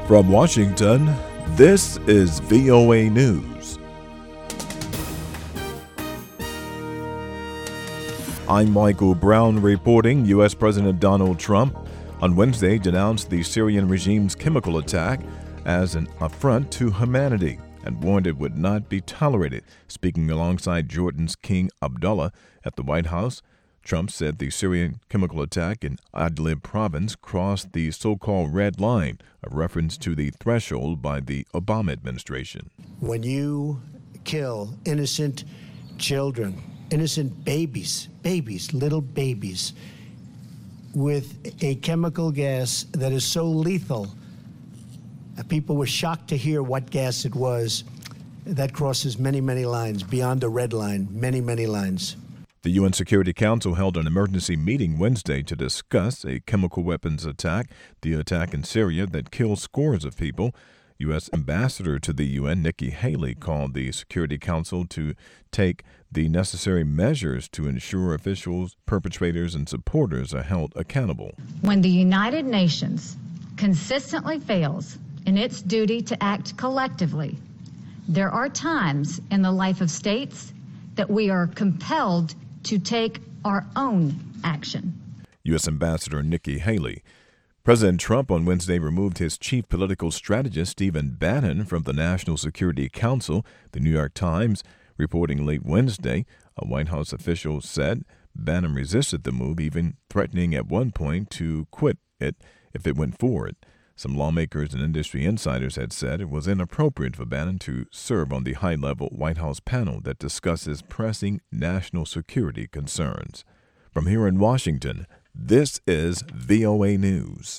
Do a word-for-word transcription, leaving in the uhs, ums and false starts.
From Washington, this is V O A News. I'm Michael Brown reporting. U S. President Donald Trump on Wednesday denounced the Syrian regime's chemical attack as an affront to humanity and warned it would not be tolerated. Speaking alongside Jordan's King Abdullah at the White House, Trump said the Syrian chemical attack in Idlib province crossed the so-called red line, a reference to the threshold by the Obama administration. When you kill innocent children, innocent babies, babies, little babies, with a chemical gas that is so lethal, uh, people were shocked to hear what gas it was. That crosses many, many lines, beyond the red line, many, many lines. The U N Security Council held an emergency meeting Wednesday to discuss a chemical weapons attack, the attack in Syria that killed scores of people. U S. Ambassador to the U N, Nikki Haley, called the Security Council to take the necessary measures to ensure officials, perpetrators, and supporters are held accountable. When the United Nations consistently fails in its duty to act collectively, there are times in the life of states that we are compelled to take our own action. U S. Ambassador Nikki Haley. President Trump on Wednesday removed his chief political strategist, Stephen Bannon, from the National Security Council. The New York Times reporting late Wednesday, a White House official said Bannon resisted the move, even threatening at one point to quit it if it went forward. Some lawmakers and industry insiders had said it was inappropriate for Bannon to serve on the high-level White House panel that discusses pressing national security concerns. From here in Washington, this is V O A News.